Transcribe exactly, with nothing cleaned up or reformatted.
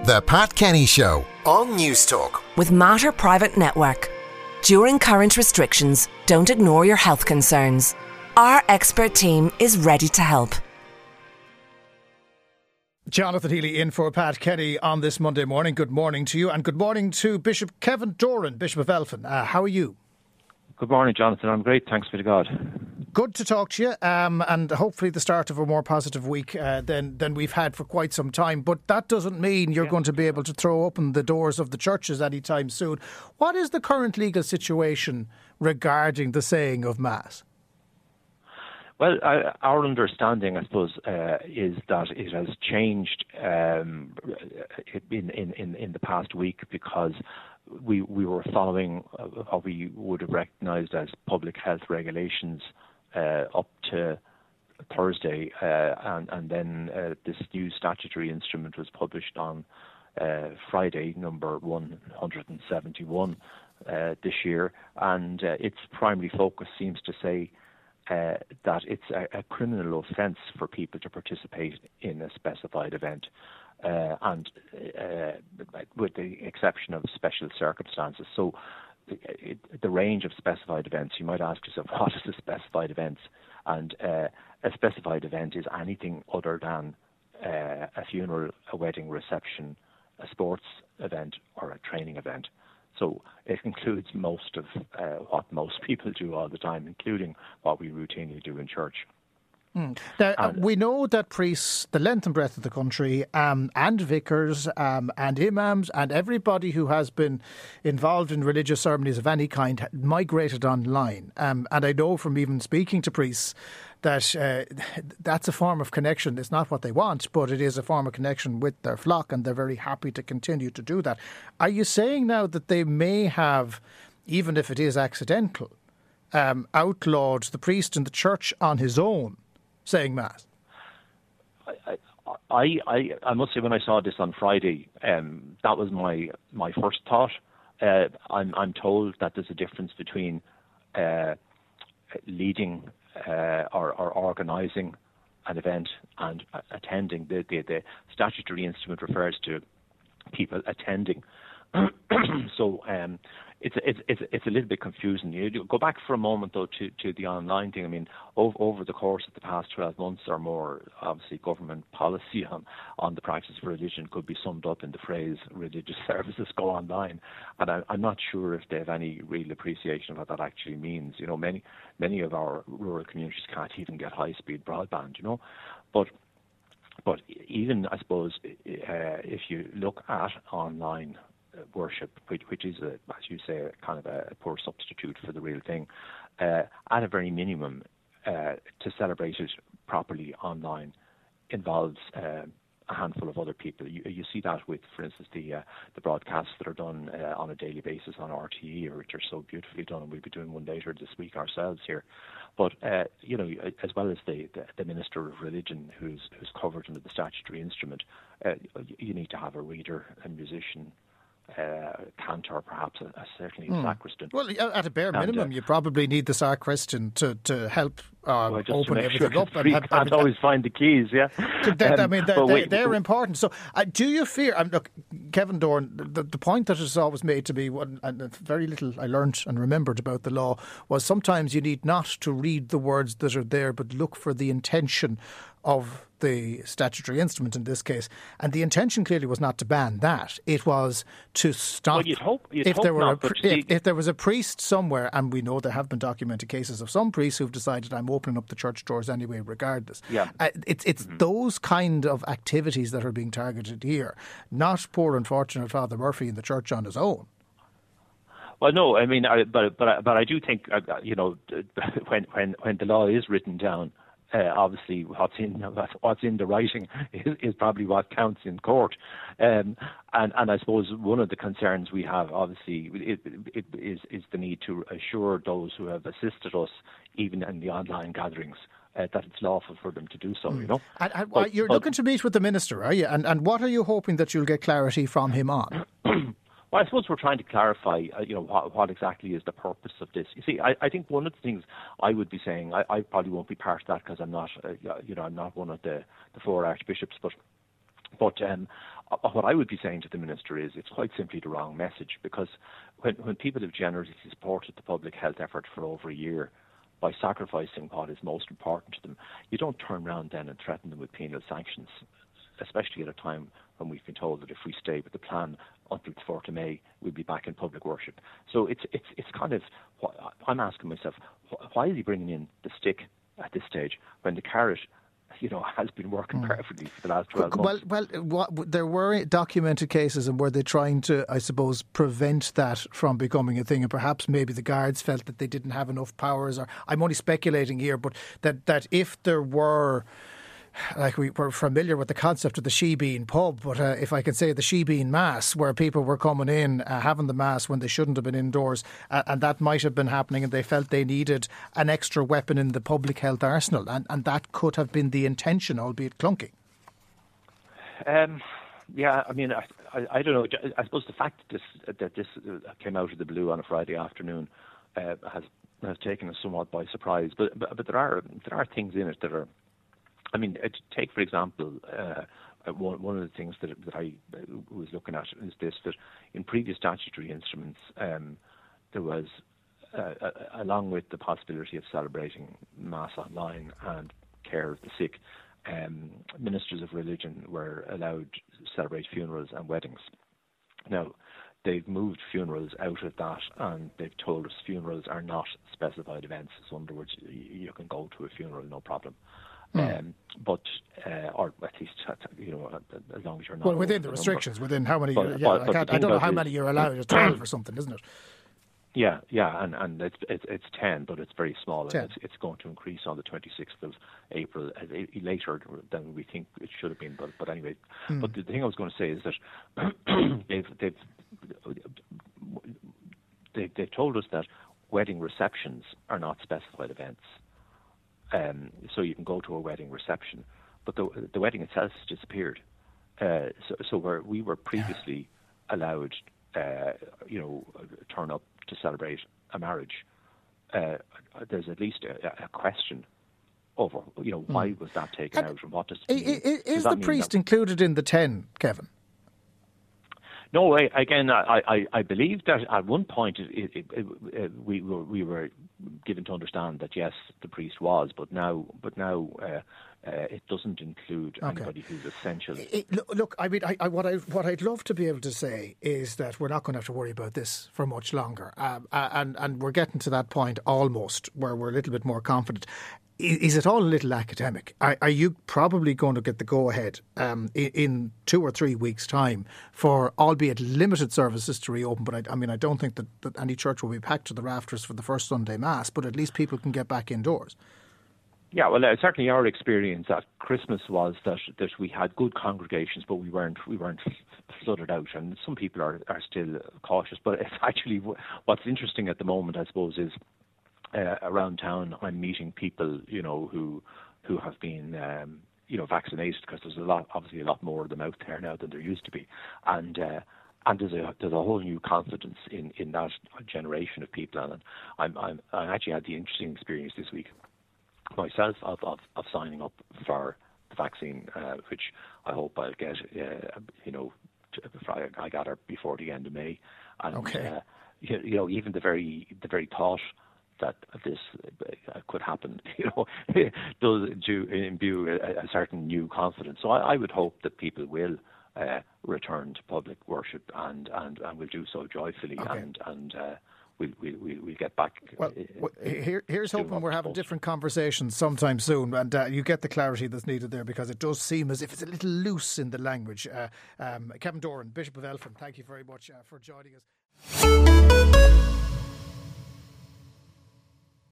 The Pat Kenny Show on News Talk. With Mater Private Network. During current restrictions, don't ignore your health concerns. Our expert team is ready to help. Jonathan Healy in for Pat Kenny on this Monday morning. Good morning to you, and good morning to Bishop Kevin Doran, Bishop of Elphin. Uh, how are you? Good morning, Jonathan. I'm great, thanks be to God. Good to talk to you, um, and hopefully the start of a more positive week uh, than, than we've had for quite some time. But that doesn't mean you're yeah. going to be able to throw open the doors of the churches anytime soon. What is the current legal situation regarding the saying of Mass? Well, uh, our understanding, I suppose, uh, is that it has changed um, in, in, in the past week because we we were following what we would have recognised as public health regulations uh, up to Thursday, uh, and, and then uh, this new statutory instrument was published on uh, Friday, number one hundred seventy-one uh, this year, and uh, its primary focus seems to say Uh, that it's a, a criminal offence for people to participate in a specified event, uh, and uh, with the exception of special circumstances. So it, the range of specified events, you might ask yourself, what is a specified event? And uh, a specified event is anything other than uh, a funeral, a wedding reception, a sports event, or a training event. So it includes most of uh, what most people do all the time, including what we routinely do in church. Mm. Now, uh, we know that priests, the length and breadth of the country, um, and vicars um, and imams and everybody who has been involved in religious ceremonies of any kind migrated online. Um, and I know from even speaking to priests that uh, that's a form of connection. It's not what they want, but it is a form of connection with their flock, and they're very happy to continue to do that. Are you saying now that they may have, even if it is accidental, um, outlawed the priest in the church on his own saying Mass? I, I, I, I must say, when I saw this on Friday, um, that was my, my first thought. Uh, I'm, I'm told that there's a difference between uh, leading uh, or, or organising an event and uh, attending. The, the, the statutory instrument refers to people attending. So um, it's, it's it's it's a little bit confusing. You go back for a moment though to, to the online thing. I mean, over, over the course of the past twelve months or more, obviously government policy on, on the practice of religion could be summed up in the phrase "religious services go online," and I, I'm not sure if they have any real appreciation of what that actually means. You know, many many of our rural communities can't even get high speed broadband. You know, but but even I suppose uh, if you look at online worship, which, which is, a, as you say, kind of a poor substitute for the real thing, uh, at a very minimum, uh, to celebrate it properly online involves uh, a handful of other people. You, you see that with, for instance, the uh, the broadcasts that are done uh, on a daily basis on R T E, which are so beautifully done, and we'll be doing one later this week ourselves here. But uh, you know, as well as the, the, the minister of religion, who's who's covered under the statutory instrument, uh, you need to have a reader, a musician, Uh, cantor, perhaps, a, a certainly a mm. sacristan. Well, at a bare minimum, and, uh, you probably need the sacristan to, to help uh, well, open everything sure, up. And have, can't have, always find the keys, yeah. That, um, I mean, they're, wait, they're wait. important. So, uh, do you fear? Um, look, Kevin Doran, the, the point that is always made to me, and very little I learnt and remembered about the law, was sometimes you need not to read the words that are there, but look for the intention of the statutory instrument in this case. And the intention clearly was not to ban that. It was to stop. Well, you'd hope, you'd if hope there were not, a, but if, if there was a priest somewhere, and we know there have been documented cases of some priests who've decided, I'm opening up the church doors anyway, regardless. Yeah. Uh, it's it's mm-hmm. those kind of activities that are being targeted here, not poor unfortunate Father Murphy in the church on his own. Well, no, I mean, I, but but but I do think, uh, you know, when when when the law is written down, Uh, obviously, what's in what's in the writing is, is probably what counts in court, um, and and I suppose one of the concerns we have, obviously, it, it, is is the need to assure those who have assisted us, even in the online gatherings, uh, that it's lawful for them to do so. Mm. You know, and, and, but, you're but, looking to meet with the minister, are you? And and what are you hoping that you'll get clarity from him on? Well, I suppose we're trying to clarify, uh, you know, what, what exactly is the purpose of this. You see, I, I think one of the things I would be saying, I, I probably won't be part of that because I'm not, uh, you know, I'm not one of the, the four archbishops, but, but um, what I would be saying to the Minister is it's quite simply the wrong message, because when, when people have generously supported the public health effort for over a year by sacrificing what is most important to them, you don't turn around then and threaten them with penal sanctions, especially at a time when we've been told that if we stay with the plan until the fourth of May, we'll be back in public worship. So it's it's it's kind of, I'm asking myself, why is he bringing in the stick at this stage when the carrot, you know, has been working mm. perfectly for the last twelve months? Well, well what, there were documented cases, and were they trying to, I suppose, prevent that from becoming a thing? And perhaps maybe the guards felt that they didn't have enough powers, or I'm only speculating here, but that, that if there were... Like, we were familiar with the concept of the Shebeen pub, but uh, if I could say the Shebeen Mass, where people were coming in, uh, having the Mass when they shouldn't have been indoors, uh, and that might have been happening, and they felt they needed an extra weapon in the public health arsenal, and, and that could have been the intention, albeit clunky. Um, yeah, I mean, I, I, I don't know. I suppose the fact that this, that this came out of the blue on a Friday afternoon uh, has has taken us somewhat by surprise. But, but but there are there are things in it that are. I mean, take, for example, uh, one, one of the things that, that I was looking at is this, that in previous statutory instruments, um, there was, uh, uh, along with the possibility of celebrating Mass online and care of the sick, um, ministers of religion were allowed to celebrate funerals and weddings. Now, they've moved funerals out of that, and they've told us funerals are not specified events. So in other words, you can go to a funeral, no problem. Mm. Um, but, uh, or at least, you know, as long as you're not... Well, within the restrictions, number. within how many... But, yeah, but, I, but can't, I don't know how is, many you're allowed. It's twelve or something, isn't it? Yeah, yeah, and, and it's, it's it's ten, but it's very small. ten. And it's, it's going to increase on the twenty-sixth of April, uh, later than we think it should have been. But but anyway, mm. but the thing I was going to say is that they've, they've, they've, they've told us that wedding receptions are not specified events. Um, so you can go to a wedding reception, but the the wedding itself has disappeared. Uh, so so where we were previously allowed, uh, you know, turn up to celebrate a marriage, uh, there's at least a, a question over, you know, why mm. was that taken and out, and what does it mean? Is, is does the priest that... included in the ten, Kevin? No, I, again, I, I, I believe that at one point it, it, it, it, we were we were given to understand that yes, the priest was, but now, but now uh, uh, it doesn't include okay. anybody who's essential. It, look, I mean, I, I, what I what I'd love to be able to say is that we're not going to have to worry about this for much longer, um, and and we're getting to that point almost where we're a little bit more confident. Is it all a little academic? Are, are you probably going to get the go-ahead um, in, in two or three weeks' time for, albeit limited services, to reopen? But I, I mean, I don't think that, that any church will be packed to the rafters for the first Sunday Mass, but at least people can get back indoors. Yeah, well, uh, certainly our experience at Christmas was that, that we had good congregations, but we weren't we weren't flooded out, and some people are, are still cautious. But it's actually what's interesting at the moment, I suppose, is Uh, around town, I'm meeting people, you know, who who have been, um, you know, vaccinated, because there's a lot, obviously, a lot more of them out there now than there used to be, and uh, and there's a there's a whole new confidence in, in that generation of people, and I'm I'm I actually had the interesting experience this week myself of of, of signing up for the vaccine, uh, which I hope I'll get, uh, you know, I, I got it before the end of May, and okay. uh, you, you know, even the very the very thought that this could happen, you know, does imbue a, a certain new confidence. So I, I would hope that people will uh, return to public worship and, and, and will do so joyfully, okay. and and uh, we'll, we'll, we'll get back. Well, uh, here, here's hoping we're having different conversations sometime soon, and uh, you get the clarity that's needed there, because it does seem as if it's a little loose in the language. Uh, um, Kevin Doran, Bishop of Elphin, thank you very much uh, for joining us.